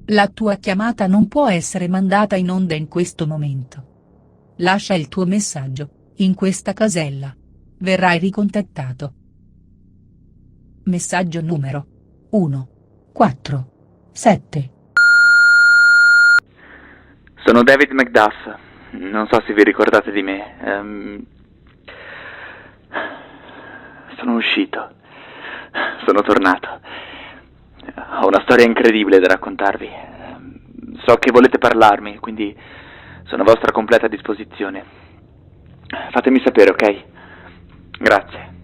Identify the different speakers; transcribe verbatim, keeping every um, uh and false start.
Speaker 1: La tua chiamata non può essere mandata in onda in questo momento. Lascia il tuo messaggio, in questa casella. Verrai ricontattato. Messaggio numero uno quattro sette.
Speaker 2: Sono David Macduff, non so se vi ricordate di me. Um, sono uscito, sono tornato. Ho una storia incredibile da raccontarvi. So che volete parlarmi, quindi sono a vostra completa disposizione. Fatemi sapere, ok? Grazie.